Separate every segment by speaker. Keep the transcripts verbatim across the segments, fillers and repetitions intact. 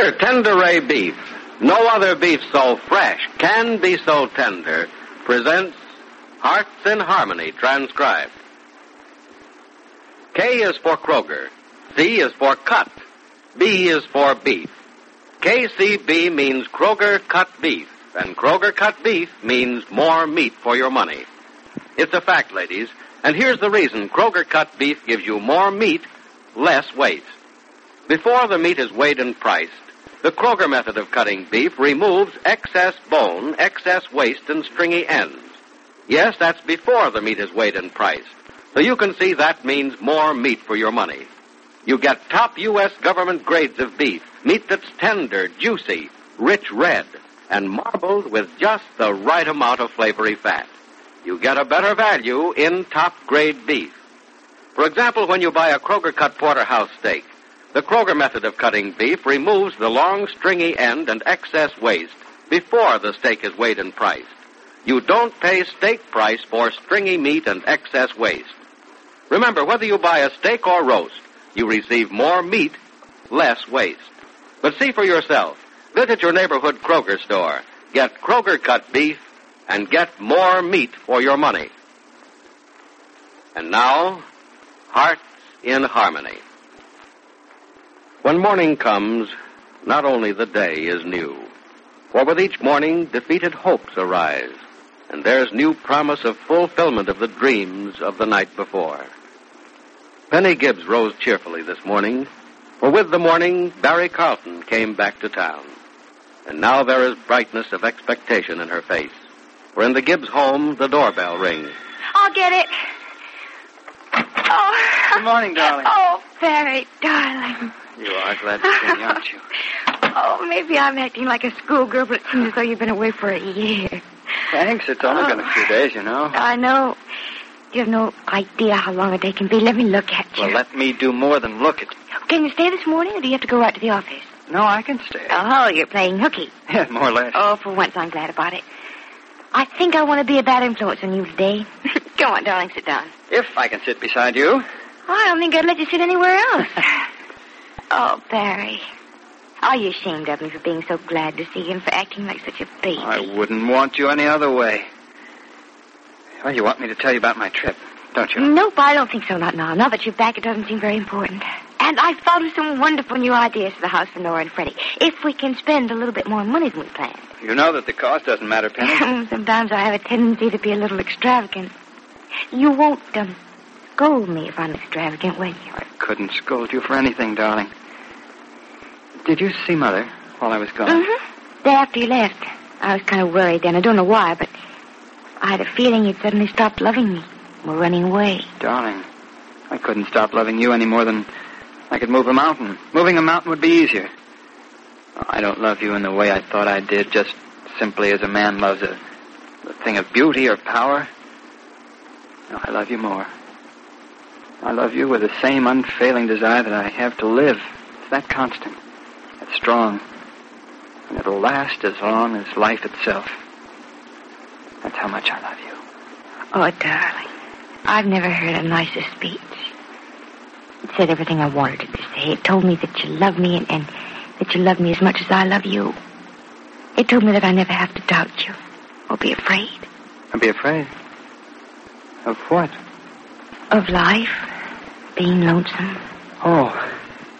Speaker 1: Tender, Tenderay beef. No other beef so fresh can be so tender. Presents Hearts in Harmony, transcribed. K is for Kroger. C is for cut. B is for beef. K C B means Kroger cut beef, and Kroger cut beef means more meat for your money. It's a fact, ladies, and here's the reason Kroger cut beef gives you more meat, less waste. Before the meat is weighed and priced, the Kroger method of cutting beef removes excess bone, excess waste, and stringy ends. Yes, that's before the meat is weighed and priced. So you can see that means more meat for your money. You get top U S government grades of beef, meat that's tender, juicy, rich red, and marbled with just the right amount of flavory fat. You get a better value in top-grade beef. For example, when you buy a Kroger-cut porterhouse steak, the Kroger method of cutting beef removes the long, stringy end and excess waste before the steak is weighed and priced. You don't pay steak price for stringy meat and excess waste. Remember, whether you buy a steak or roast, you receive more meat, less waste. But see for yourself. Visit your neighborhood Kroger store. Get Kroger-cut beef and get more meat for your money. And now, Hearts in Harmony. When morning comes, not only the day is new, for with each morning defeated hopes arise, and there's new promise of fulfillment of the dreams of the night before. Penny Gibbs rose cheerfully this morning, for with the morning, Barry Carlton came back to town. And now there is brightness of expectation in her face. For in the Gibbs home, the doorbell rings.
Speaker 2: I'll get it. Oh.
Speaker 3: Good morning, darling.
Speaker 2: Oh, Barry, darling.
Speaker 3: You are glad to see me, aren't you?
Speaker 2: Oh, maybe I'm acting like a schoolgirl, but it seems as though you've been away for a year.
Speaker 3: Thanks. It's only oh. been a few days, you know.
Speaker 2: I know. You have no idea how long a day can be. Let me look at you.
Speaker 3: Well, let me do more than look at you.
Speaker 2: Can you stay this morning, or do you have to go right to the office?
Speaker 3: No, I can stay.
Speaker 2: Oh, you're playing hooky.
Speaker 3: Yeah, more or less.
Speaker 2: Oh, for once, I'm glad about it. I think I want to be a bad influence on you today. Come on, darling, sit down.
Speaker 3: If I can sit beside you.
Speaker 2: I don't think I'd let you sit anywhere else. Oh, Barry. Are you ashamed of me for being so glad to see you and for acting like such a baby?
Speaker 3: I wouldn't want you any other way. Well, you want me to tell you about my trip, don't you?
Speaker 2: Nope, I don't think so, not now. Now that you're back, it doesn't seem very important. And I've thought of some wonderful new ideas for the house for Nora and Freddie. If we can spend a little bit more money than we planned.
Speaker 3: You know that the cost doesn't matter, Penny.
Speaker 2: Sometimes I have a tendency to be a little extravagant. You won't um, scold me if I'm extravagant, will you?
Speaker 3: I couldn't scold you for anything, darling. Did you see Mother while I was gone?
Speaker 2: Mm-hmm. Day after you left. I was kind of worried then. I don't know why, but I had a feeling you'd suddenly stopped loving me. We're running away.
Speaker 3: Darling, I couldn't stop loving you any more than I could move a mountain. Moving a mountain would be easier. I don't love you in the way I thought I did, just simply as a man loves a, a thing of beauty or power. No, I love you more. I love you with the same unfailing desire that I have to live. It's that constant, that strong, and it'll last as long as life itself. That's how much I love you.
Speaker 2: Oh, darling, I've never heard a nicer speech. It said everything I wanted it to say. It told me that you love me and, and that you love me as much as I love you. It told me that I never have to doubt you or be afraid.
Speaker 3: I'll be afraid? Of what?
Speaker 2: Of life. Being lonesome.
Speaker 3: Oh.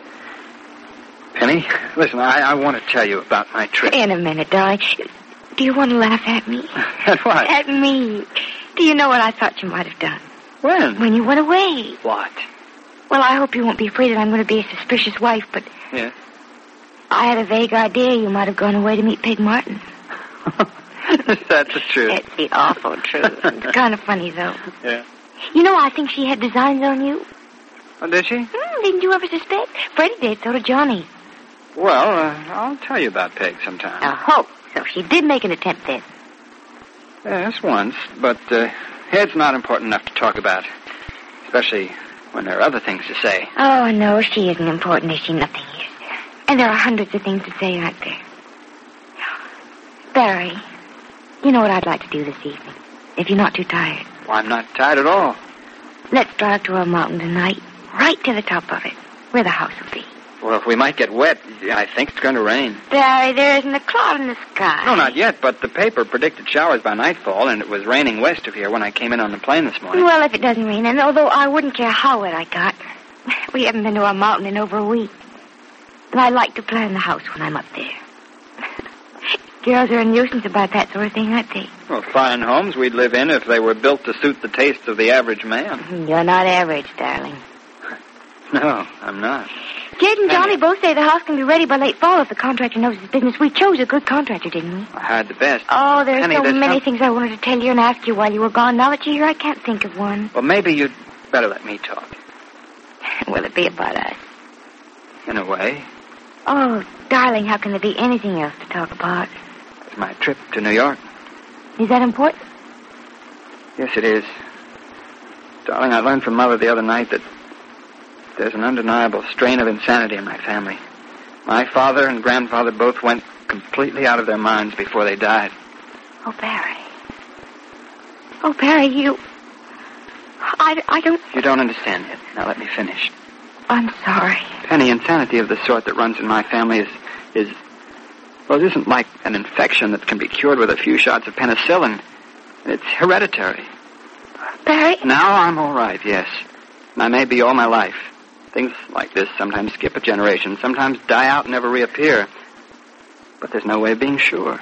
Speaker 3: Penny, listen, I, I want to tell you about my trip.
Speaker 2: In a minute, darling. Do you want to laugh at me?
Speaker 3: At what?
Speaker 2: At me. Do you know what I thought you might have done?
Speaker 3: When?
Speaker 2: When you went away.
Speaker 3: What?
Speaker 2: Well, I hope you won't be afraid that I'm going to be a suspicious wife, but...
Speaker 3: Yeah?
Speaker 2: I had a vague idea you might have gone away to meet Peg Martin.
Speaker 3: That's the truth.
Speaker 2: It's the awful truth. It's kind of funny, though.
Speaker 3: Yeah?
Speaker 2: You know, I think she had designs on you.
Speaker 3: Oh, did she?
Speaker 2: Hmm, didn't you ever suspect? Freddie did, so did Johnny.
Speaker 3: Well, uh, I'll tell you about Peg sometime.
Speaker 2: I hope. So she did make an attempt then.
Speaker 3: Yes, once, but uh, it's not important enough to talk about, especially when there are other things to say.
Speaker 2: Oh, no, she isn't important, is she? Nothing is. And there are hundreds of things to say, aren't there? Barry, you know what I'd like to do this evening, if you're not too tired?
Speaker 3: Well, I'm not tired at all.
Speaker 2: Let's drive to a mountain tonight, right to the top of it, where the house will be.
Speaker 3: Well, if we might get wet, I think it's going to rain.
Speaker 2: Barry, there isn't a cloud in the sky.
Speaker 3: No, not yet, but the paper predicted showers by nightfall, and it was raining west of here when I came in on the plane this morning.
Speaker 2: Well, if it doesn't rain, and although I wouldn't care how wet I got, we haven't been to a mountain in over a week. And I like to plan the house when I'm up there. Girls are a nuisance about that sort of thing, aren't they?
Speaker 3: Well, fine homes we'd live in if they were built to suit the tastes of the average man.
Speaker 2: You're not average, darling.
Speaker 3: No, I'm not.
Speaker 2: Jed and Johnny both say the house can be ready by late fall if the contractor knows his business. We chose a good contractor, didn't we?
Speaker 3: I hired the best.
Speaker 2: Oh, there's
Speaker 3: Penny,
Speaker 2: so
Speaker 3: there's
Speaker 2: many
Speaker 3: no...
Speaker 2: things I wanted to tell you and ask you while you were gone. Now that you're here, I can't think of one.
Speaker 3: Well, maybe you'd better let me talk.
Speaker 2: Will it be about us?
Speaker 3: In a way.
Speaker 2: Oh, darling, how can there be anything else to talk about?
Speaker 3: It's my trip to New York.
Speaker 2: Is that important?
Speaker 3: Yes, it is. Darling, I learned from Mother the other night that there's an undeniable strain of insanity in my family. My father and grandfather both went completely out of their minds before they died.
Speaker 2: Oh, Barry. Oh, Barry, you... I, I don't...
Speaker 3: You don't understand yet. Now let me finish.
Speaker 2: I'm sorry.
Speaker 3: Penny, insanity of the sort that runs in my family is... is... Well, it isn't like an infection that can be cured with a few shots of penicillin. It's hereditary.
Speaker 2: Barry?
Speaker 3: Now I'm all right, yes. And I may be all my life. Things like this sometimes skip a generation, sometimes die out and never reappear. But there's no way of being sure.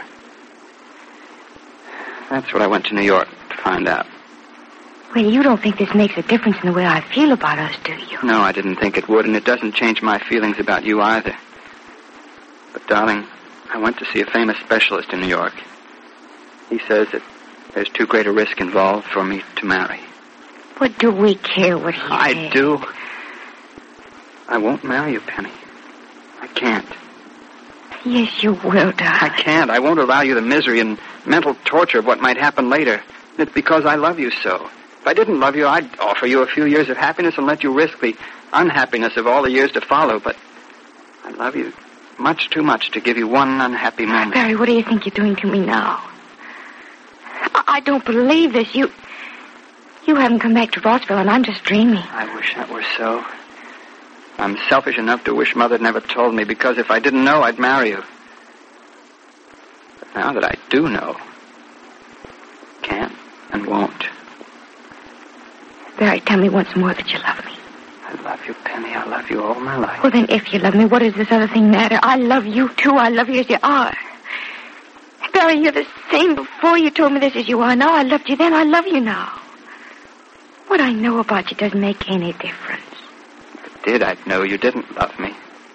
Speaker 3: That's what I went to New York to find out.
Speaker 2: Well, you don't think this makes a difference in the way I feel about us, do you?
Speaker 3: No, I didn't think it would, and it doesn't change my feelings about you either. But, darling, I went to see a famous specialist in New York. He says that there's too great a risk involved for me to marry.
Speaker 2: What do we care what he
Speaker 3: I
Speaker 2: says?
Speaker 3: do. I won't marry you, Penny. I can't.
Speaker 2: Yes, you will, darling.
Speaker 3: I can't. I won't allow you the misery and mental torture of what might happen later. It's because I love you so. If I didn't love you, I'd offer you a few years of happiness and let you risk the unhappiness of all the years to follow. But I love you much too much to give you one unhappy moment.
Speaker 2: Barry, what do you think you're doing to me now? I, I don't believe this. You... You haven't come back to Rossville, and I'm just dreaming.
Speaker 3: I wish that were so. I'm selfish enough to wish Mother never told me, because if I didn't know, I'd marry you. But now that I do know, can't and won't.
Speaker 2: Barry, tell me once more that you love me.
Speaker 3: I love you, Penny. I love you all my life.
Speaker 2: Well, then, if you love me, what does this other thing matter? I love you, too. I love you as you are. Barry, you're the same before you told me this as you are now. I loved you then. I love you now. What I know about you doesn't make any difference.
Speaker 3: If it did, I'd know you didn't love me.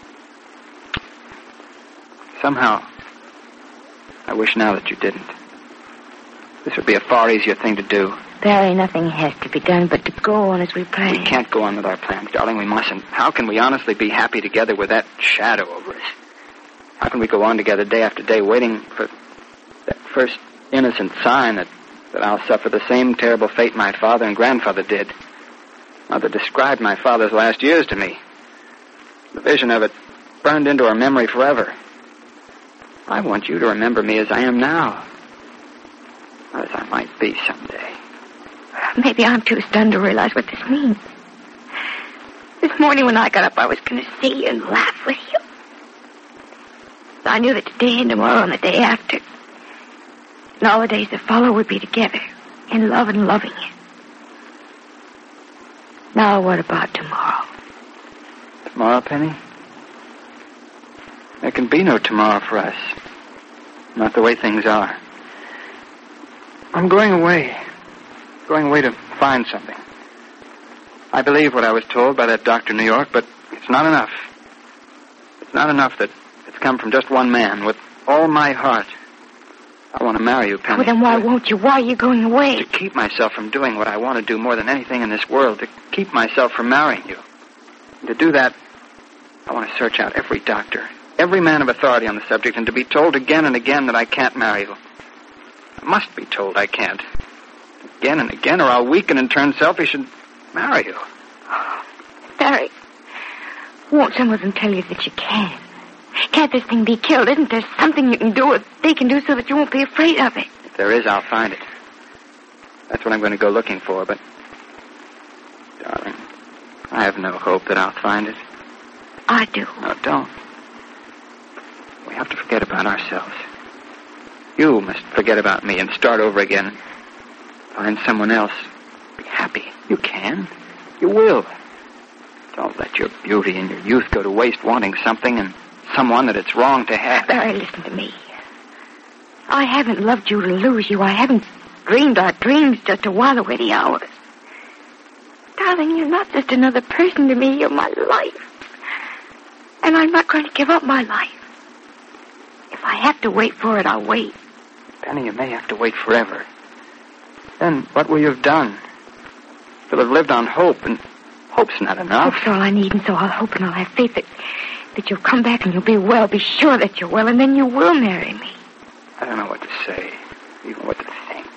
Speaker 3: Somehow, I wish now that you didn't. This would be a far easier thing to do.
Speaker 2: Barry, nothing has to be done but to go on as we plan.
Speaker 3: We can't go on with our plans, darling. We mustn't. How can we honestly be happy together with that shadow over us? How can we go on together day after day waiting for that first innocent sign that, that I'll suffer the same terrible fate my father and grandfather did? Mother described my father's last years to me. The vision of it burned into her memory forever. I want you to remember me as I am now. Or as I might be someday.
Speaker 2: Maybe I'm too stunned to realize what this means. This morning when I got up, I was going to see you and laugh with you. I knew that today and tomorrow and the day after, and all the days that follow, would be together, in love and loving you. Now, what about tomorrow?
Speaker 3: Tomorrow, Penny? There can be no tomorrow for us. Not the way things are. I'm going away. Going away to find something. I believe what I was told by that doctor in New York, but it's not enough. It's not enough that it's come from just one man. With all my heart, I want to marry you, Penny.
Speaker 2: Well, then why won't you? Why are you going away?
Speaker 3: To keep myself from doing what I want to do more than anything in this world. To keep myself from marrying you. And to do that, I want to search out every doctor, every man of authority on the subject, and to be told again and again that I can't marry you. I must be told I can't. Again and again, or I'll weaken and turn selfish and marry you.
Speaker 2: Barry, won't some of them tell you that you can? Can't this thing be killed? Isn't there something you can do or they can do so that you won't be afraid of it?
Speaker 3: If there is, I'll find it. That's what I'm going to go looking for, but... Darling, I have no hope that I'll find it.
Speaker 2: I do.
Speaker 3: No, don't. We have to forget about ourselves. You must forget about me and start over again. Find someone else. Be happy. You can. You will. Don't let your beauty and your youth go to waste wanting something and someone that it's wrong to have.
Speaker 2: Barry, listen to me. I haven't loved you to lose you. I haven't dreamed our dreams just to while away the hours. Darling, you're not just another person to me. You're my life. And I'm not going to give up my life. If I have to wait for it, I'll wait.
Speaker 3: Penny, you may have to wait forever. Then what will you have done? You'll have lived on hope, and hope's not enough.
Speaker 2: Hope's all I need, and so I'll hope and I'll have faith that, that you'll come back and you'll be well. Be sure that you're well, and then you will marry me.
Speaker 3: I don't know what to say, even what to think.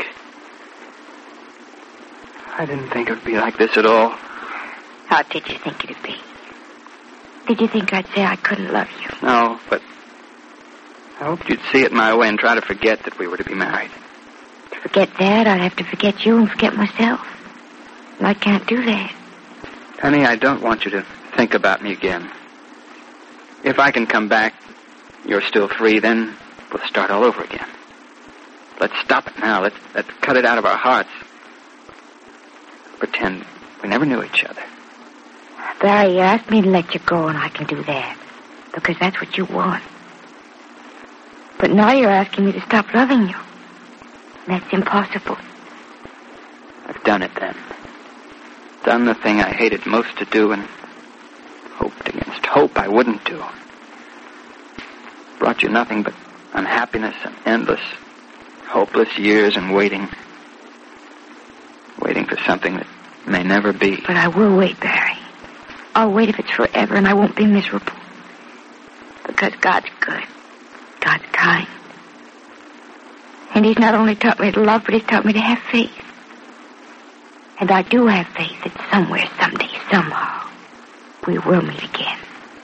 Speaker 3: I didn't think it would be like this at all.
Speaker 2: How did you think it'd be? Did you think I'd say I couldn't love you?
Speaker 3: No, but I hoped you'd see it my way and try to forget that we were to be married.
Speaker 2: To forget that, I'd have to forget you and forget myself. And I can't do that.
Speaker 3: Penny, I don't want you to think about me again. If I can come back, you're still free, then we'll start all over again. Let's stop it now. Let's, let's cut it out of our hearts. Pretend we never knew each other.
Speaker 2: Barry, you asked me to let you go, and I can do that. Because that's what you want. But now you're asking me to stop loving you. That's impossible.
Speaker 3: I've done it then. Done the thing I hated most to do and hoped against hope I wouldn't do. Brought you nothing but unhappiness and endless, hopeless years and waiting. Waiting for something that may never be.
Speaker 2: But I will wait, Barry. I'll wait if it's forever, and I won't be miserable. Because God's good. God's kind. And he's not only taught me to love, but he's taught me to have faith. And I do have faith that somewhere, someday, somehow, we will meet again.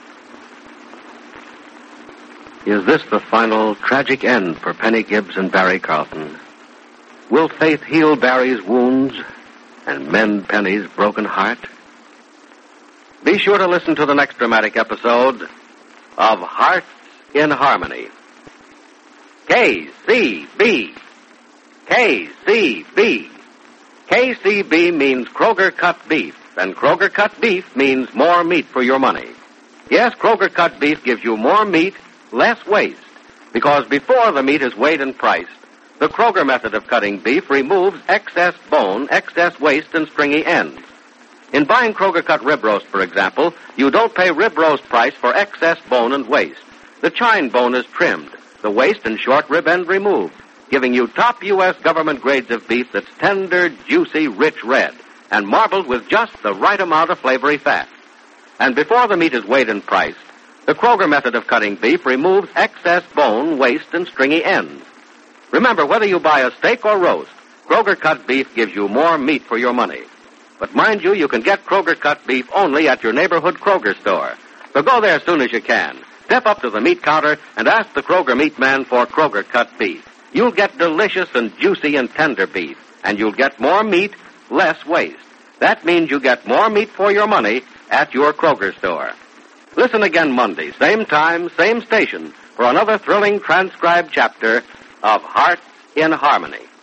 Speaker 1: Is this the final tragic end for Penny Gibbs and Barry Carlton? Will faith heal Barry's wounds and mend Penny's broken heart? Be sure to listen to the next dramatic episode of Hearts in Harmony. K C B. K C B. K C B means Kroger Cut Beef, and Kroger Cut Beef means more meat for your money. Yes, Kroger Cut Beef gives you more meat, less waste, because before the meat is weighed and priced, the Kroger method of cutting beef removes excess bone, excess waste, and stringy ends. In buying Kroger Cut rib roast, for example, you don't pay rib roast price for excess bone and waste. The chine bone is trimmed, the waist and short rib end removed, giving you top U S government grades of beef that's tender, juicy, rich red, and marbled with just the right amount of flavory fat. And before the meat is weighed and priced, the Kroger method of cutting beef removes excess bone, waste, and stringy ends. Remember, whether you buy a steak or roast, Kroger Cut Beef gives you more meat for your money. But mind you, you can get Kroger Cut Beef only at your neighborhood Kroger store. So go there as soon as you can. Step up to the meat counter and ask the Kroger meat man for Kroger Cut Beef. You'll get delicious and juicy and tender beef, and you'll get more meat, less waste. That means you get more meat for your money at your Kroger store. Listen again Monday, same time, same station, for another thrilling transcribed chapter of Hearts in Harmony.